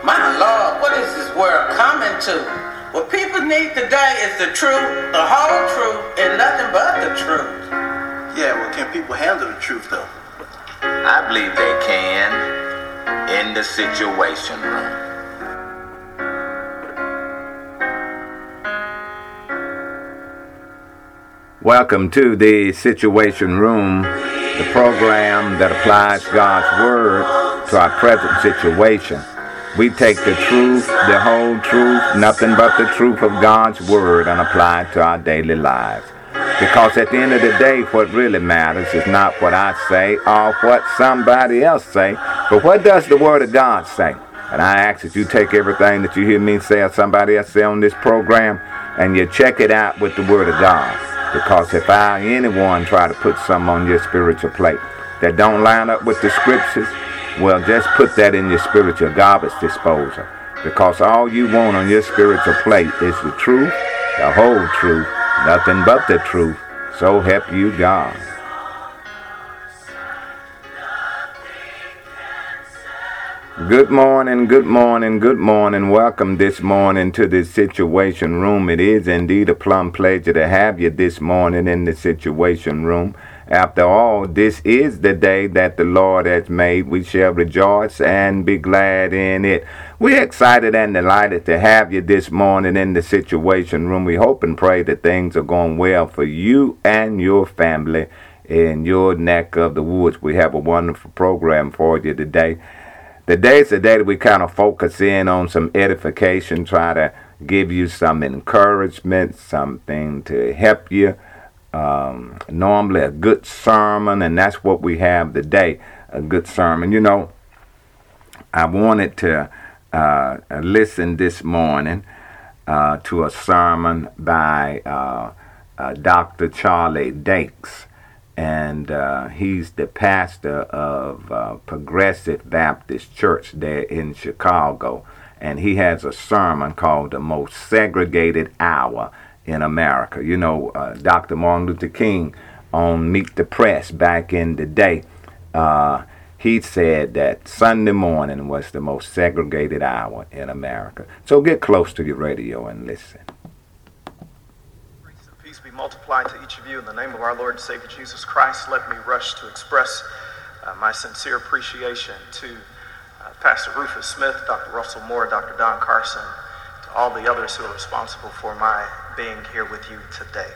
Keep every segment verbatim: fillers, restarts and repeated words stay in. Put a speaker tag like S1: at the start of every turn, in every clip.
S1: My Lord, what is this world coming to? What people need today is the truth, the whole truth, and nothing but the truth.
S2: Yeah, well, can people handle the truth, though?
S3: I believe they can in the Situation Room.
S4: Welcome to the Situation Room, the program that applies God's Word to our present situation. We take the truth, the whole truth, nothing but the truth of God's Word and apply it to our daily lives. Because at the end of the day, what really matters is not what I say or what somebody else say, but what does the Word of God say? And I ask that you take everything that you hear me say or somebody else say on this program and you check it out with the Word of God. Because if I, anyone, try to put something on your spiritual plate that don't line up with the scriptures, well, just put that in your spiritual garbage disposal. Because all you want on your spiritual plate is the truth, the whole truth, nothing but the truth. So help you God. Good morning, good morning, good morning. Welcome this morning to the Situation Room. It is indeed a plum pleasure to have you this morning in the Situation Room. After all, this is the day that the Lord has made. We shall rejoice and be glad in it. We're excited and delighted to have you this morning in the Situation Room. We hope and pray that things are going well for you and your family in your neck of the woods. We have a wonderful program for you today. Today is the day that we kind of focus in on some edification, try to give you some encouragement, something to help you. Um, normally a good sermon, and that's what we have today, a good sermon. You know, I wanted to uh, listen this morning uh, to a sermon by uh, uh, Doctor Charlie Dakes. And uh, he's the pastor of uh, Progressive Baptist Church there in Chicago. And he has a sermon called The Most Segregated Hour in America. You know, uh, Doctor Martin Luther King on Meet the Press back in the day, uh, he said that Sunday morning was the most segregated hour in America. So get close to your radio and listen.
S5: Be multiplied to each of you in the name of our Lord and Savior Jesus Christ. Let me rush to express uh, my sincere appreciation to uh, Pastor Rufus Smith, Doctor Russell Moore, Doctor Don Carson, to all the others who are responsible for my being here with you today.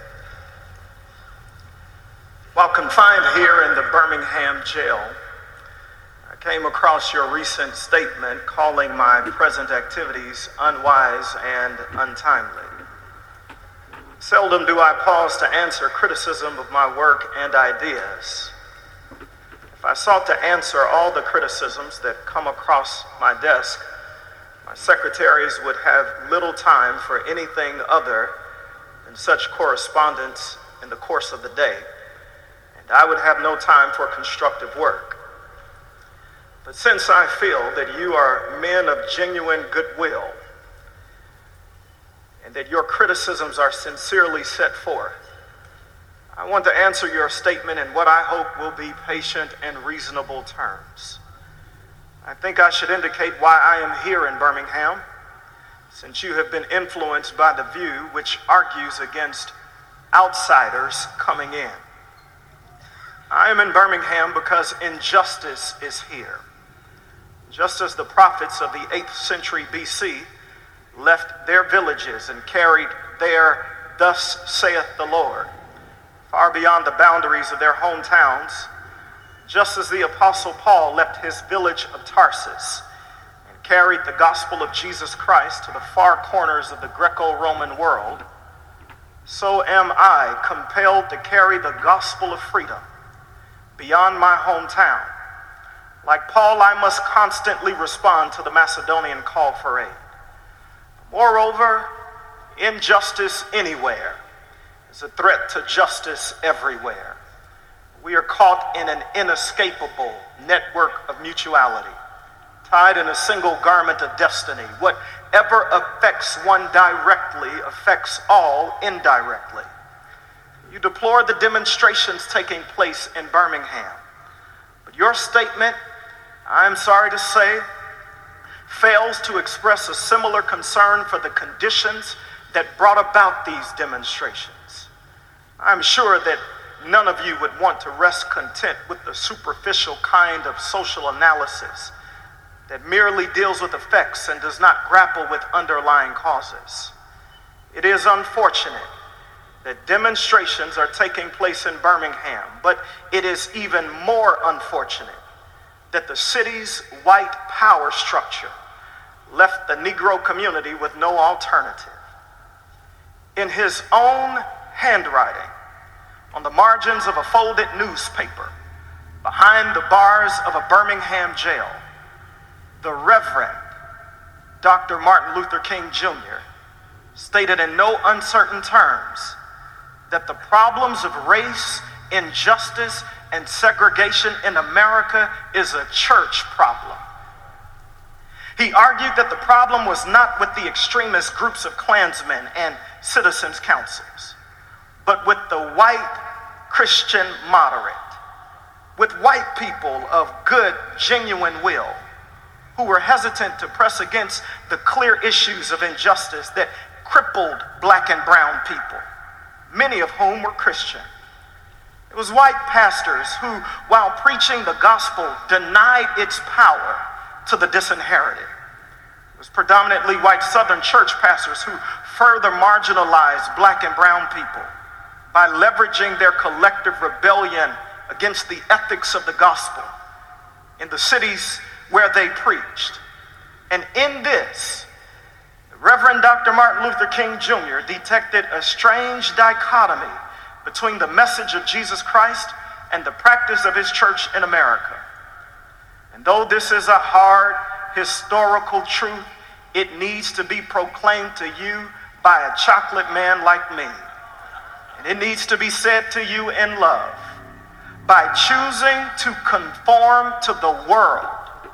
S5: While confined here in the Birmingham jail, I came across your recent statement calling my present activities unwise and untimely. Seldom do I pause to answer criticism of my work and ideas. If I sought to answer all the criticisms that come across my desk, my secretaries would have little time for anything other than such correspondence in the course of the day, and I would have no time for constructive work. But since I feel that you are men of genuine goodwill, and that your criticisms are sincerely set forth, I want to answer your statement in what I hope will be patient and reasonable terms. I think I should indicate why I am here in Birmingham, since you have been influenced by the view which argues against outsiders coming in. I am in Birmingham because injustice is here. Just as the prophets of the eighth century B C left their villages and carried their "Thus saith the Lord" far beyond the boundaries of their hometowns, just as the Apostle Paul left his village of Tarsus and carried the gospel of Jesus Christ to the far corners of the Greco-Roman world, so am I compelled to carry the gospel of freedom beyond my hometown. Like Paul, I must constantly respond to the Macedonian call for aid. Moreover, injustice anywhere is a threat to justice everywhere. We are caught in an inescapable network of mutuality, tied in a single garment of destiny. Whatever affects one directly affects all indirectly. You deplore the demonstrations taking place in Birmingham, but your statement, I'm sorry to say, fails to express a similar concern for the conditions that brought about these demonstrations. I'm sure that none of you would want to rest content with the superficial kind of social analysis that merely deals with effects and does not grapple with underlying causes. It is unfortunate that demonstrations are taking place in Birmingham, but it is even more unfortunate that the city's white power structure left the Negro community with no alternative. In his own handwriting, on the margins of a folded newspaper, behind the bars of a Birmingham jail, the Reverend Doctor Martin Luther King Junior stated in no uncertain terms that the problems of race, injustice, and segregation in America is a church problem. He argued that the problem was not with the extremist groups of Klansmen and citizens' councils, but with the white Christian moderate, with white people of good, genuine will, who were hesitant to press against the clear issues of injustice that crippled black and brown people, many of whom were Christian. It was white pastors who, while preaching the gospel, denied its power to the disinherited. It was predominantly white Southern church pastors who further marginalized black and brown people by leveraging their collective rebellion against the ethics of the gospel in the cities where they preached. And in this, Reverend Doctor Martin Luther King Junior detected a strange dichotomy between the message of Jesus Christ and the practice of his church in America. And though this is a hard historical truth, it needs to be proclaimed to you by a chocolate man like me. And it needs to be said to you in love. By choosing to conform to the world,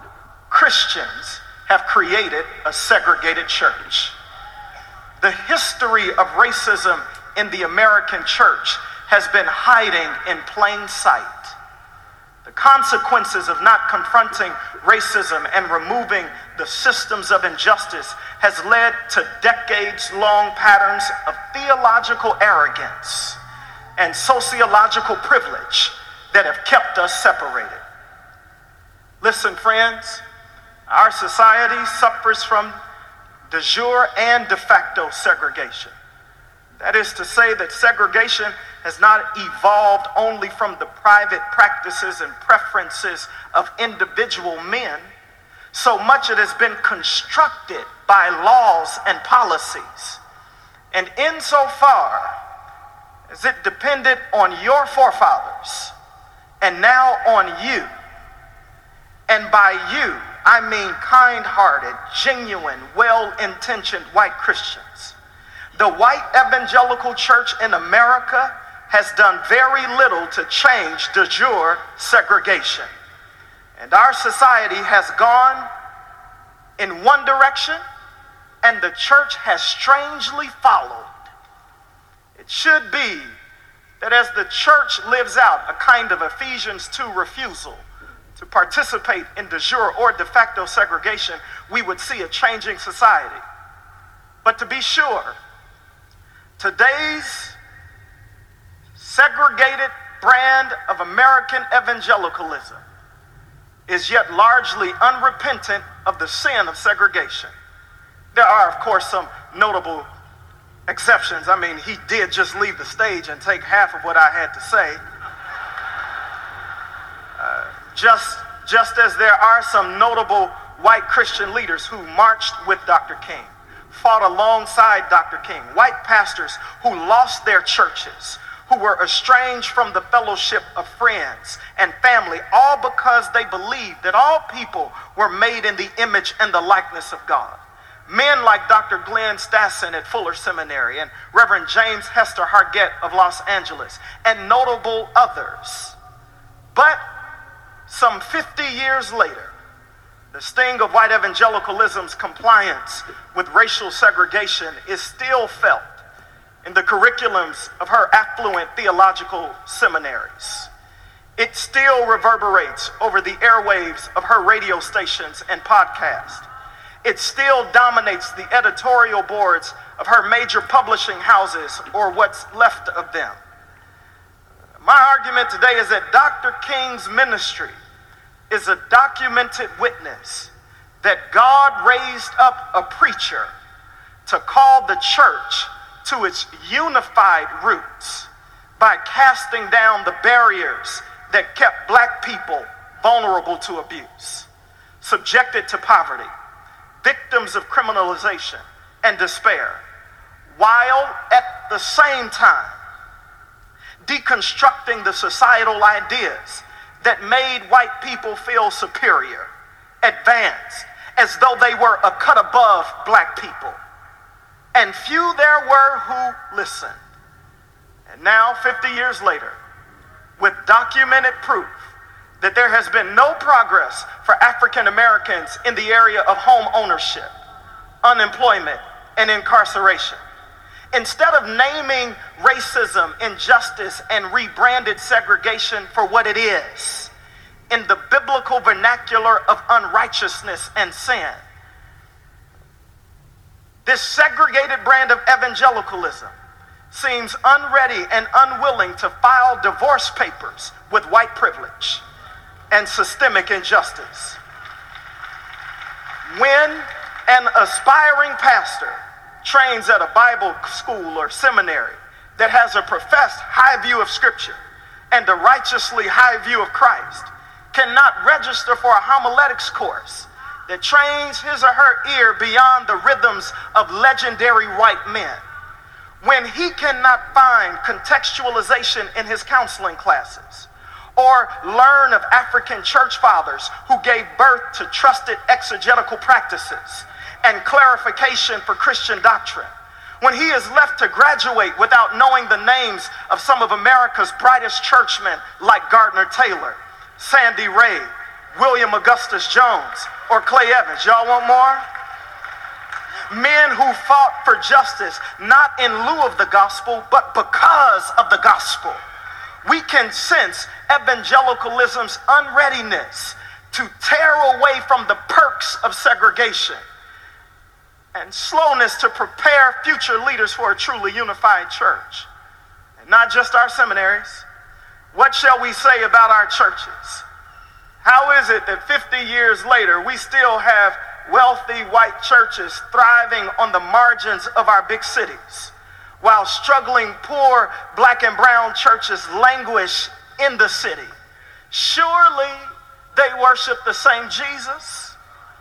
S5: Christians have created a segregated church. The history of racism in the American church has been hiding in plain sight. The consequences of not confronting racism and removing the systems of injustice has led to decades-long patterns of theological arrogance and sociological privilege that have kept us separated. Listen, friends, our society suffers from de jure and de facto segregation. That is to say that segregation has not evolved only from the private practices and preferences of individual men, so much it has been constructed by laws and policies. And insofar as it depended on your forefathers and now on you, and by you, I mean kind-hearted, genuine, well-intentioned white Christians, the white evangelical church in America has done very little to change de jure segregation. And our society has gone in one direction, and the church has strangely followed. It should be that as the church lives out a kind of Ephesians two refusal to participate in de jure or de facto segregation, we would see a changing society. But to be sure, today's segregated brand of American evangelicalism is yet largely unrepentant of the sin of segregation. There are, of course, some notable exceptions. I mean, he did just leave the stage and take half of what I had to say. Uh, just, just as there are some notable white Christian leaders who marched with Doctor King, fought alongside Doctor King, white pastors who lost their churches, who were estranged from the fellowship of friends and family, all because they believed that all people were made in the image and the likeness of God. Men like Doctor Glenn Stassen at Fuller Seminary and Reverend James Hester Hargett of Los Angeles, and notable others. But some fifty years later, the sting of white evangelicalism's compliance with racial segregation is still felt in the curriculums of her affluent theological seminaries. It still reverberates over the airwaves of her radio stations and podcasts. it still dominates the editorial boards of her major publishing houses, or what's left of them. My argument today is that Doctor King's ministry is a documented witness that God raised up a preacher to call the church to its unified roots by casting down the barriers that kept black people vulnerable to abuse, subjected to poverty, victims of criminalization and despair, while at the same time deconstructing the societal ideas that made white people feel superior, advanced, as though they were a cut above black people. And few there were who listened. And now, fifty years later, with documented proof that there has been no progress for African Americans in the area of home ownership, unemployment, and incarceration, instead of naming racism, injustice, and rebranded segregation for what it is, in the biblical vernacular of unrighteousness and sin, this segregated brand of evangelicalism seems unready and unwilling to file divorce papers with white privilege and systemic injustice. When an aspiring pastor trains at a Bible school or seminary that has a professed high view of Scripture and a righteously high view of Christ cannot register for a homiletics course that trains his or her ear beyond the rhythms of legendary white men, when he cannot find contextualization in his counseling classes, or learn of African church fathers who gave birth to trusted exegetical practices and clarification for Christian doctrine, when he is left to graduate without knowing the names of some of America's brightest churchmen like Gardner Taylor, Sandy Ray, William Augustus Jones, or Clay Evans. Y'all want more? Men who fought for justice not in lieu of the gospel, but because of the gospel. We can sense evangelicalism's unreadiness to tear away from the perks of segregation and slowness to prepare future leaders for a truly unified church. And not just our seminaries. What shall we say about our churches? How is it that fifty years later we still have wealthy white churches thriving on the margins of our big cities, while struggling poor black and brown churches languish in the city? Surely they worship the same Jesus.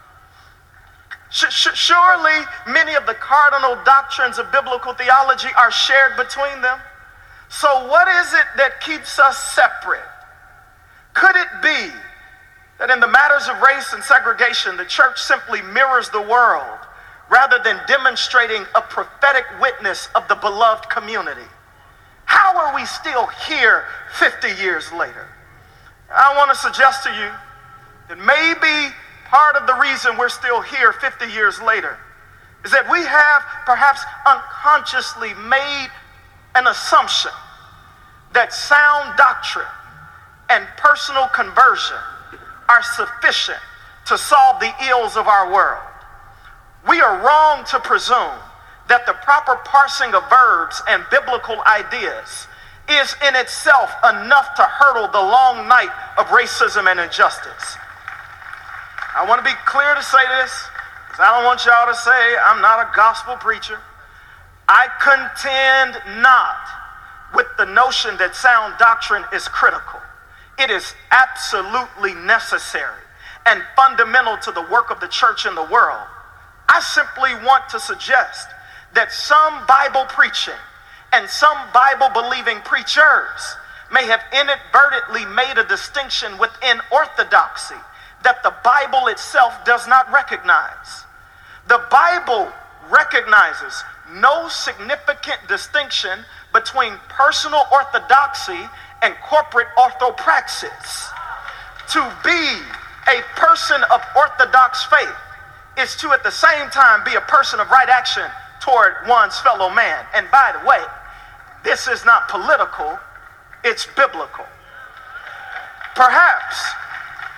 S5: Surely many of the cardinal doctrines of biblical theology are shared between them. So what is it that keeps us separate? Could it be that in the matters of race and segregation, the church simply mirrors the world rather than demonstrating a prophetic witness of the beloved community? How are we still here fifty years later? I want to suggest to you that maybe part of the reason we're still here fifty years later is that we have perhaps unconsciously made an assumption that sound doctrine and personal conversion are sufficient to solve the ills of our world. We are wrong to presume that the proper parsing of verbs and biblical ideas is in itself enough to hurdle the long night of racism and injustice. I want to be clear to say this, because I don't want y'all to say I'm not a gospel preacher. I contend not with the notion that sound doctrine is critical. It is absolutely necessary and fundamental to the work of the church in the world. I simply want to suggest that some Bible preaching and some Bible believing preachers may have inadvertently made a distinction within orthodoxy that the Bible itself does not recognize. The Bible recognizes no significant distinction between personal orthodoxy and corporate orthopraxis. To be a person of orthodox faith is to at the same time be a person of right action toward one's fellow man. And by the way, this is not political, it's biblical. Perhaps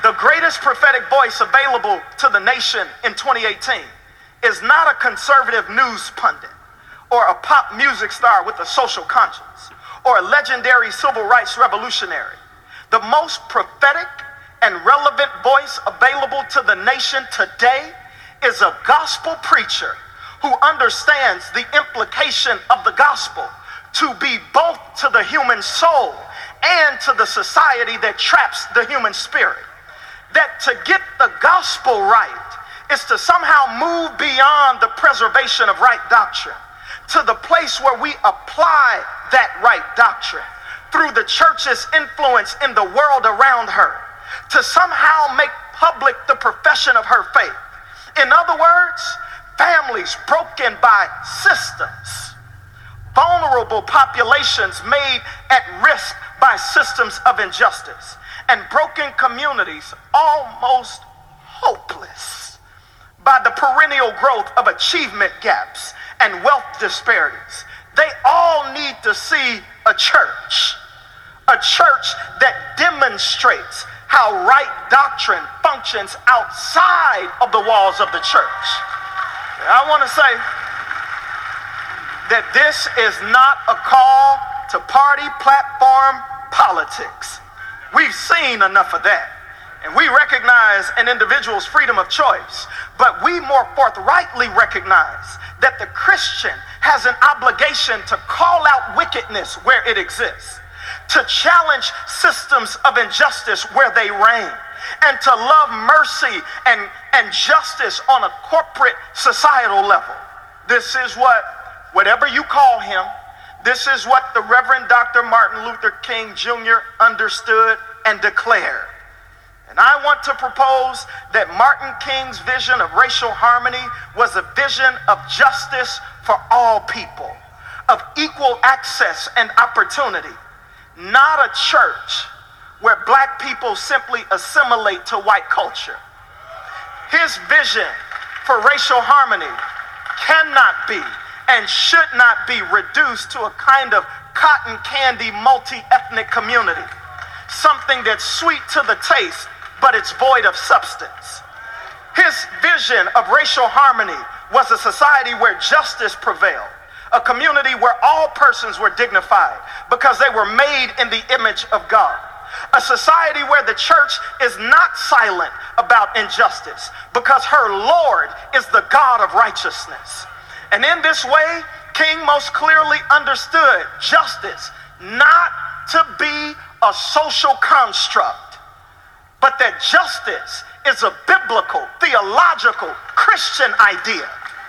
S5: The greatest prophetic voice available to the nation in twenty eighteen is not a conservative news pundit or a pop music star with a social conscience or a legendary civil rights revolutionary. The most prophetic and relevant voice available to the nation today is a gospel preacher who understands the implication of the gospel to be both to the human soul and to the society that traps the human spirit. That to get the gospel right is to somehow move beyond the preservation of right doctrine to the place where we apply that right doctrine through the church's influence in the world around her, to somehow make public the profession of her faith. In other words, families broken by systems, vulnerable populations made at risk by systems of injustice, and broken communities almost hopeless by the perennial growth of achievement gaps and wealth disparities. They all need to see a church, a church that demonstrates how right doctrine functions outside of the walls of the church. I want to say that this is not a call to party platform politics. We've seen enough of that. And we recognize an individual's freedom of choice, but we more forthrightly recognize that the Christian has an obligation to call out wickedness where it exists, to challenge systems of injustice where they reign, and to love mercy and, and justice on a corporate societal level. This is what, whatever you call him, this is what the Reverend Doctor Martin Luther King Junior understood and declared. And I want to propose that Martin King's vision of racial harmony was a vision of justice for all people, of equal access and opportunity, not a church where black people simply assimilate to white culture. His vision for racial harmony cannot be and should not be reduced to a kind of cotton candy multi-ethnic community, something that's sweet to the taste, but it's void of substance. His vision of racial harmony was a society where justice prevailed, a community where all persons were dignified because they were made in the image of God, a society where the church is not silent about injustice because her Lord is the God of righteousness. And in this way, King most clearly understood justice not to be a social construct, but that justice is a biblical, theological, Christian idea.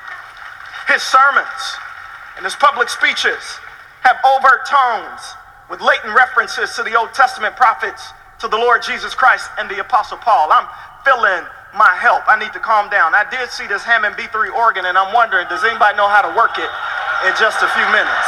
S5: His sermons and his public speeches have overt tones with latent references to the Old Testament prophets, to the Lord Jesus Christ and the Apostle Paul. I'm feeling my help. I need to calm down. I did see this Hammond B three organ, and I'm wondering, does anybody know how to work it in just a few minutes?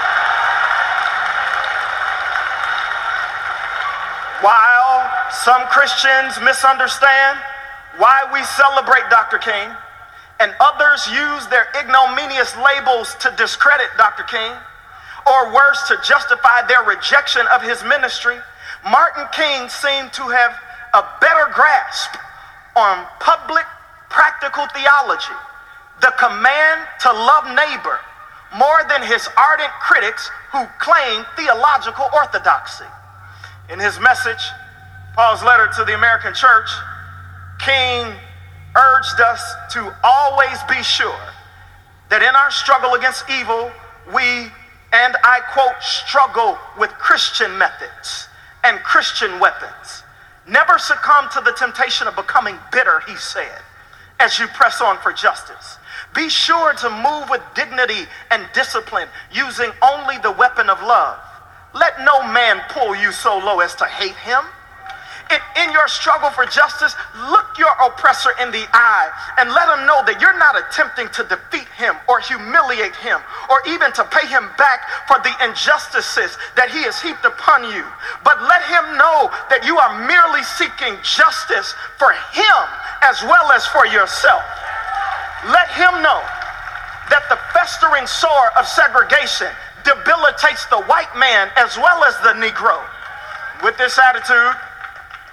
S5: While some Christians misunderstand why we celebrate Doctor King, and others use their ignominious labels to discredit Doctor King, or worse, to justify their rejection of his ministry, Martin King seemed to have a better grasp on public practical theology, the command to love neighbor, more than his ardent critics who claim theological orthodoxy. In his message, Paul's letter to the American church, King urged us to always be sure that in our struggle against evil, we, and I quote, struggle with Christian methods and Christian weapons. Never succumb to the temptation of becoming bitter, he said, as you press on for justice. Be sure to move with dignity and discipline, using only the weapon of love. Let no man pull you so low as to hate him. In, in your struggle for justice, look your oppressor in the eye and let him know that you're not attempting to defeat him or humiliate him or even to pay him back for the injustices that he has heaped upon you. But let him know that you are merely seeking justice for him as well as for yourself. Let him know that the festering sore of segregation debilitates the white man as well as the Negro. With this attitude,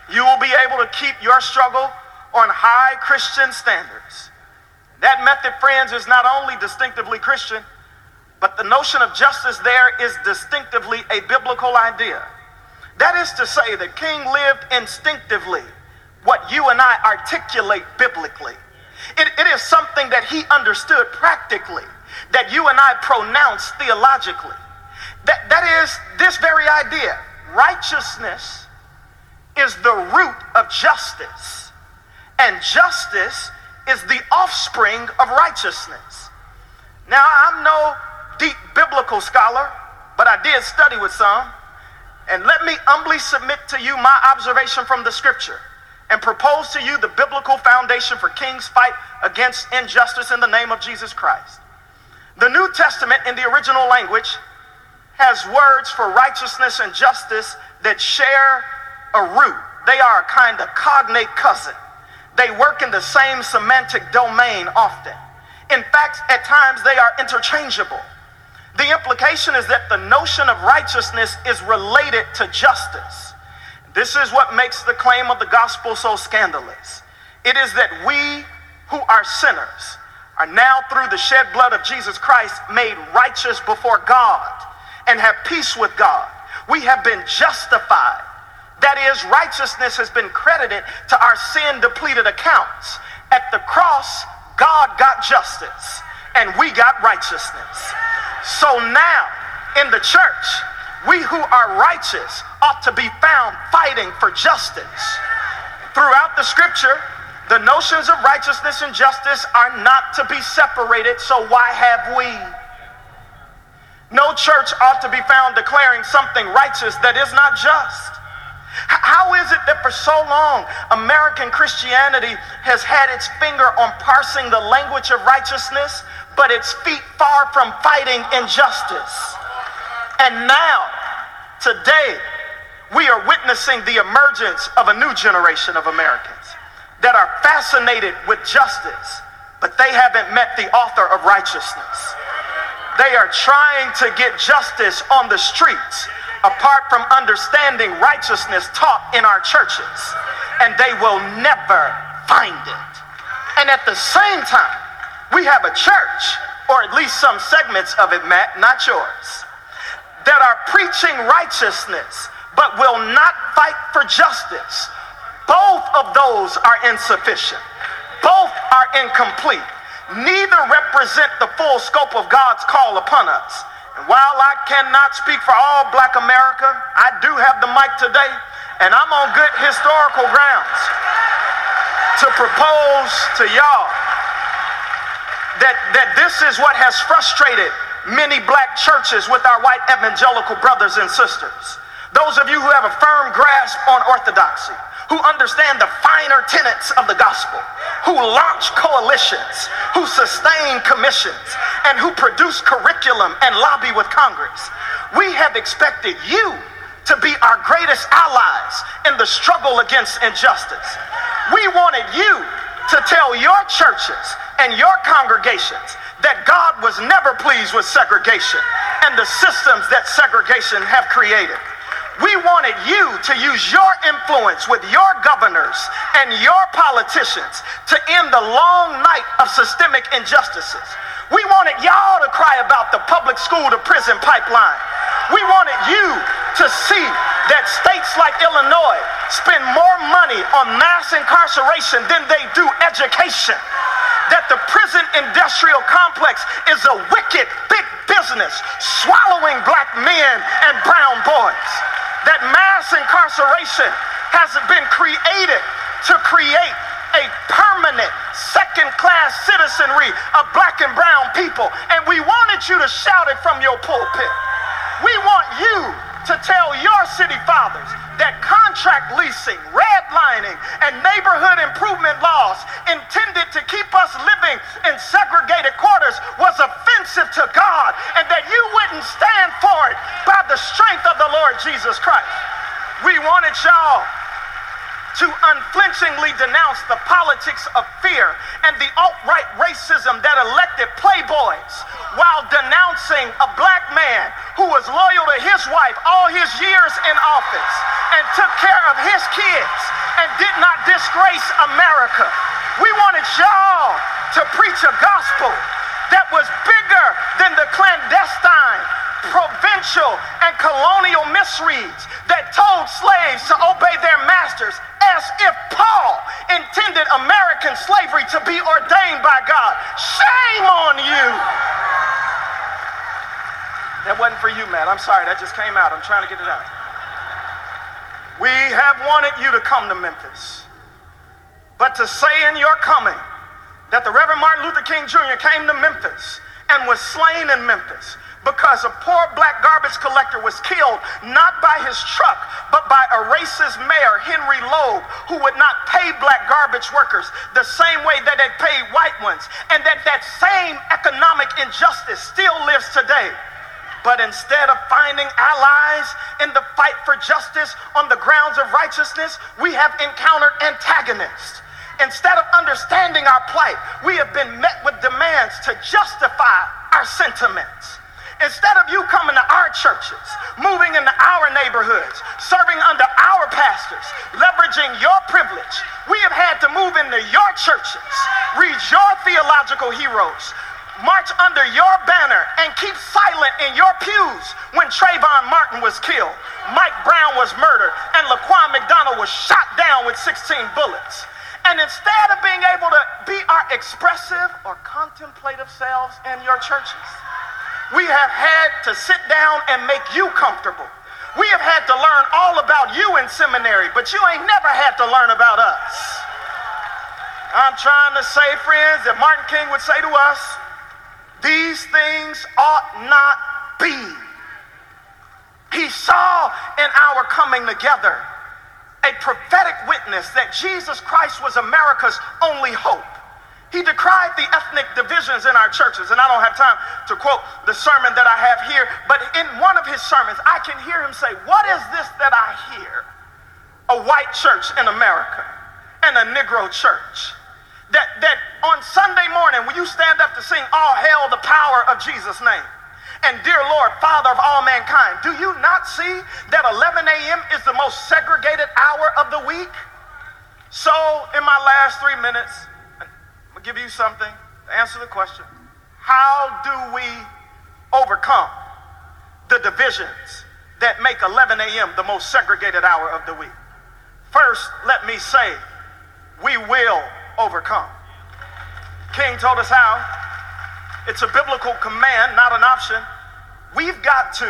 S5: You will be able to keep your struggle on high Christian standards. That method, friends, is not only distinctively Christian, but the notion of justice there is distinctively a biblical idea. That is to say that King lived instinctively what you and I articulate biblically. It, it is something that he understood practically, that you and I pronounce theologically. That, that is this very idea. Righteousness is the root of justice, and justice is the offspring of righteousness. Now, I'm no deep biblical scholar, but I did study with some, and let me humbly submit to you my observation from the scripture and propose to you the biblical foundation for kings' fight against injustice in the name of Jesus Christ. The New Testament in the original language has words for righteousness and justice that share a root. They are a kind of cognate cousin. They work in the same semantic domain often. In fact, at times they are interchangeable. The implication is that the notion of righteousness is related to justice. This is what makes the claim of the gospel so scandalous. It is that we who are sinners are now, through the shed blood of Jesus Christ, made righteous before God and have peace with God. We have been justified. That is, righteousness has been credited to our sin-depleted accounts. At the cross, God got justice, and we got righteousness. So now, in the church, we who are righteous ought to be found fighting for justice. Throughout the scripture, the notions of righteousness and justice are not to be separated, so why have we? No church ought to be found declaring something righteous that is not just. How is it that for so long American Christianity has had its finger on parsing the language of righteousness, but its feet far from fighting injustice? And now, today, we are witnessing the emergence of a new generation of Americans that are fascinated with justice, but they haven't met the author of righteousness. They are trying to get justice on the streets, apart from understanding righteousness taught in our churches, and they will never find it. And at the same time, we have a church, or at least some segments of it, Matt, not yours, that are preaching righteousness, but will not fight for justice. Both of those are insufficient. Both are incomplete. Neither represent the full scope of God's call upon us. And while I cannot speak for all Black America, I do have the mic today, and I'm on good historical grounds to propose to y'all that, that this is what has frustrated many black churches with our white evangelical brothers and sisters. Those of you who have a firm grasp on orthodoxy, who understand the finer tenets of the gospel, who launch coalitions, who sustain commissions, and who produce curriculum and lobby with Congress. We have expected you to be our greatest allies in the struggle against injustice. We wanted you to tell your churches and your congregations that God was never pleased with segregation and the systems that segregation have created. We wanted you to use your influence with your governors and your politicians to end the long night of systemic injustices. We wanted y'all to cry about the public school to prison pipeline. We wanted you to see that states like Illinois spend more money on mass incarceration than they do education. That the prison industrial complex is a wicked big business swallowing black men and brown boys. That mass incarceration has been created to create a permanent second-class citizenry of black and brown people. And we wanted you to shout it from your pulpit. We want you to tell your city fathers that contract leasing, redlining, and neighborhood improvement laws intended to keep us living in segregated quarters was offensive to God, and that you wouldn't stand for it by the strength of the Lord Jesus Christ. We wanted y'all to unflinchingly denounce the politics of fear and the alt-right racism that elected playboys while denouncing a black man who was loyal to his wife all his years in office and took care of his kids and did not disgrace America. We wanted y'all to preach a gospel that was bigger than the clandestine, provincial, and colonial misreads that told slaves to obey their masters, as if Paul intended American slavery to be ordained by God. Shame on you. That wasn't for you, Matt. I'm sorry, that just came out. I'm trying to get it out. We have wanted you to come to Memphis, but to say in your coming that the Reverend Martin Luther King Junior came to Memphis and was slain in Memphis because a poor black garbage collector was killed not by his truck, but by a racist mayor, Henry Loeb, who would not pay black garbage workers the same way that they paid white ones, and that that same economic injustice still lives today. But instead of finding allies in the fight for justice on the grounds of righteousness, we have encountered antagonists. Instead of understanding our plight, we have been met with demands to justify our sentiments. Instead of you coming to our churches, moving into our neighborhoods, serving under our pastors, leveraging your privilege, we have had to move into your churches, read your theological heroes, march under your banner, and keep silent in your pews when Trayvon Martin was killed, Mike Brown was murdered, and Laquan McDonald was shot down with sixteen bullets. And instead of being able to be our expressive or contemplative selves in your churches, we have had to sit down and make you comfortable. We have had to learn all about you in seminary, but you ain't never had to learn about us. I'm trying to say, friends, that Martin King would say to us, these things ought not be. He saw in our coming together a prophetic witness that Jesus Christ was America's only hope. He decried the ethnic divisions in our churches, and I don't have time to quote the sermon that I have here, but in one of his sermons, I can hear him say, what is this that I hear? A white church in America and a Negro church. That, that on Sunday morning, when you stand up to sing, all hail the power of Jesus' name, and dear Lord, Father of all mankind, do you not see that eleven a.m. is the most segregated hour of the week? So in my last three minutes, I'm gonna give you something to answer the question. How do we overcome the divisions that make eleven a.m. the most segregated hour of the week? First, let me say, we will overcome. King told us how. It's a biblical command, not an option. We've got to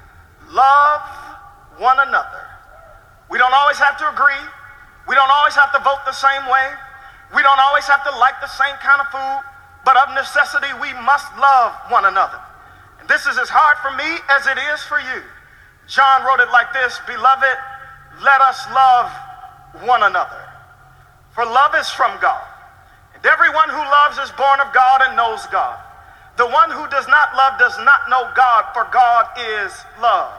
S5: love one another. We don't always have to agree. We don't always have to vote the same way. We don't always have to like the same kind of food, but of necessity, we must love one another. And this is as hard for me as it is for you. John wrote it like this, beloved, let us love one another. For love is from God. And everyone who loves is born of God and knows God. The one who does not love does not know God, for God is love.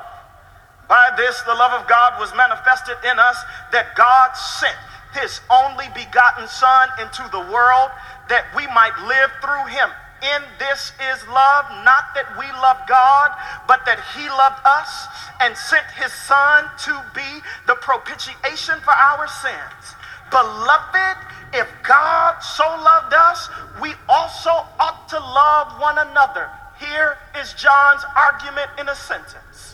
S5: By this, the love of God was manifested in us, that God sent his only begotten Son into the world, that we might live through him. In this is love, not that we love God, but that he loved us and sent his Son to be the propitiation for our sins. Beloved, if God so loved us, we also ought to love one another. Here is John's argument in a sentence.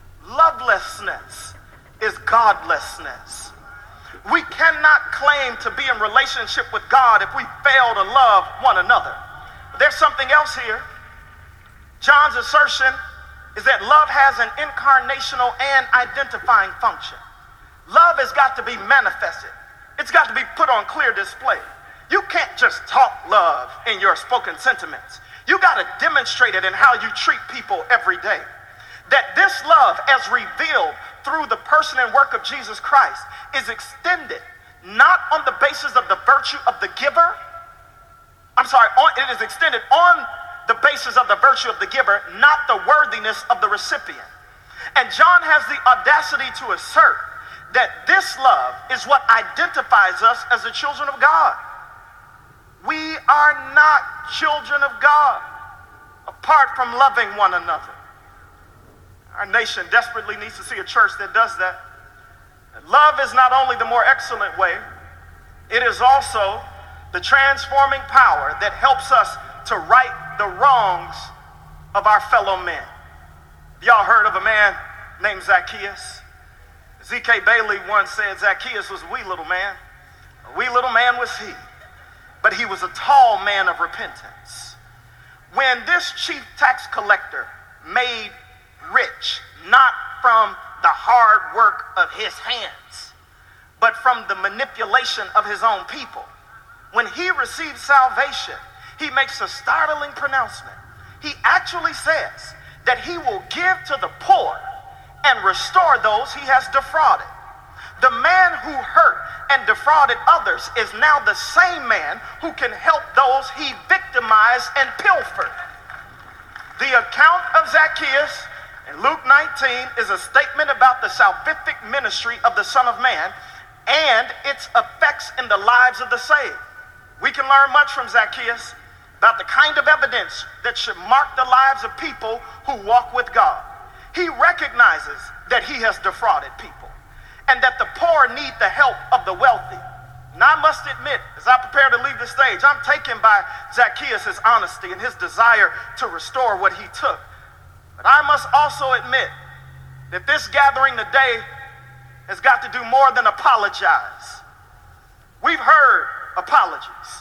S5: Lovelessness is godlessness. We cannot claim to be in relationship with God if we fail to love one another. There's something else here. John's assertion is that love has an incarnational and identifying function. Love has got to be manifested. It's got to be put on clear display. You can't just talk love in your spoken sentiments. You got to demonstrate it in how you treat people every day. That this love, as revealed through the person and work of Jesus Christ, is extended not on the basis of the virtue of the giver. I'm sorry, on, it is extended on the basis of the virtue of the giver, not the worthiness of the recipient. And John has the audacity to assert that this love is what identifies us as the children of God. We are not children of God apart from loving one another. Our nation desperately needs to see a church that does that. Love is not only the more excellent way, it is also the transforming power that helps us to right the wrongs of our fellow men. Y'all heard of a man named Zacchaeus? Z K Bailey once said Zacchaeus was a wee little man. A wee little man was he, but he was a tall man of repentance. When this chief tax collector made rich, not from the hard work of his hands, but from the manipulation of his own people, when he received salvation, he makes a startling pronouncement. He actually says that he will give to the poor and restore those he has defrauded. The man who hurt and defrauded others is now the same man who can help those he victimized and pilfered. The account of Zacchaeus in Luke nineteen is a statement about the salvific ministry of the Son of Man and its effects in the lives of the saved. We can learn much from Zacchaeus about the kind of evidence that should mark the lives of people who walk with God. He recognizes that he has defrauded people and that the poor need the help of the wealthy. And I must admit, as I prepare to leave the stage, I'm taken by Zacchaeus' honesty and his desire to restore what he took. But I must also admit that this gathering today has got to do more than apologize. We've heard apologies.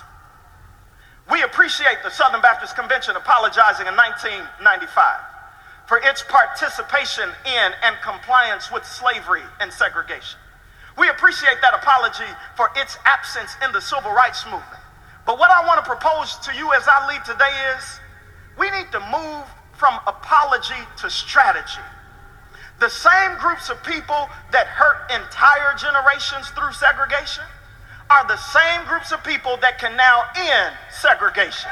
S5: We appreciate the Southern Baptist Convention apologizing in nineteen ninety-five for its participation in and compliance with slavery and segregation. We appreciate that apology for its absence in the civil rights movement. But what I want to propose to you as I leave today is we need to move from apology to strategy. The same groups of people that hurt entire generations through segregation are the same groups of people that can now end segregation.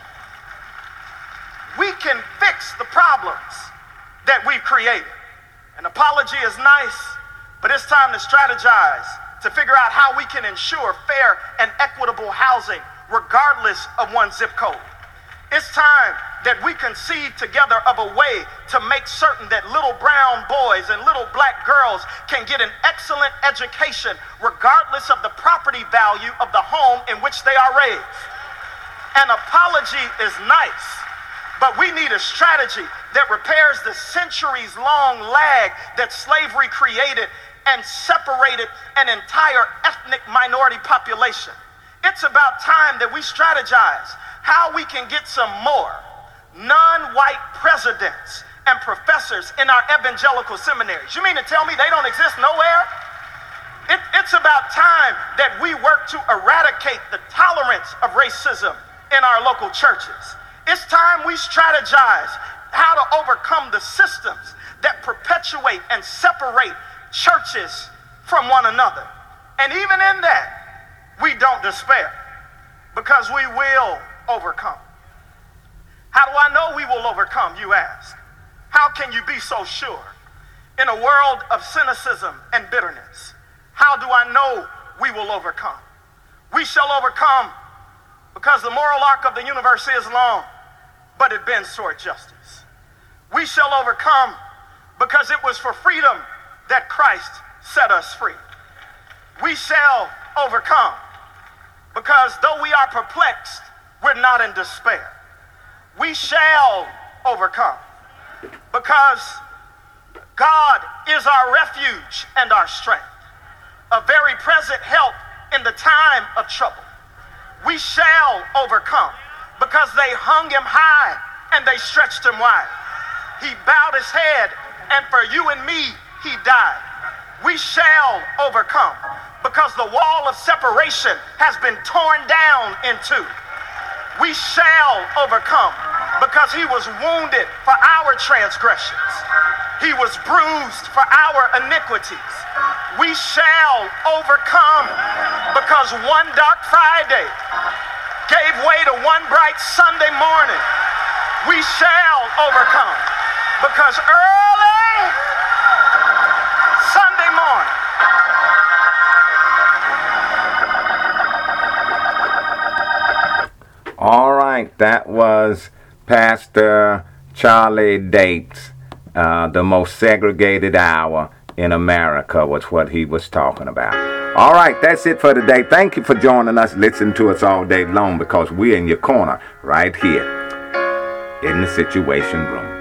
S5: We can fix the problems that we've created. An apology is nice, but it's time to strategize to figure out how we can ensure fair and equitable housing regardless of one's zip code. It's time that we conceive together of a way to make certain that little brown boys and little black girls can get an excellent education regardless of the property value of the home in which they are raised. An apology is nice, but we need a strategy that repairs the centuries-long lag that slavery created and separated an entire ethnic minority population. It's about time that we strategize how we can get some more non-white presidents and professors in our evangelical seminaries. You mean to tell me they don't exist nowhere? It, it's about time that we work to eradicate the tolerance of racism in our local churches. It's time we strategize how to overcome the systems that perpetuate and separate churches from one another. And even in that, we don't despair, because we will overcome. How do I know we will overcome, you ask? How can you be so sure? In a world of cynicism and bitterness, how do I know we will overcome? We shall overcome because the moral arc of the universe is long, but it bends toward justice. We shall overcome because it was for freedom that Christ set us free. We shall overcome because though we are perplexed, we're not in despair. We shall overcome because God is our refuge and our strength, a very present help in the time of trouble. We shall overcome because they hung him high and they stretched him wide. He bowed his head, and for you and me, he died. We shall overcome because the wall of separation has been torn down in two. We shall overcome because he was wounded for our transgressions. He was bruised for our iniquities. We shall overcome because one dark Friday gave way to one bright Sunday morning. We shall overcome because early Sunday morning,
S4: all right, that was Pastor Charlie Dates, uh, the most segregated hour in America was what he was talking about. All right, that's it for today. Thank you for joining us. Listen to us all day long because we're in your corner right here in the Situation Room.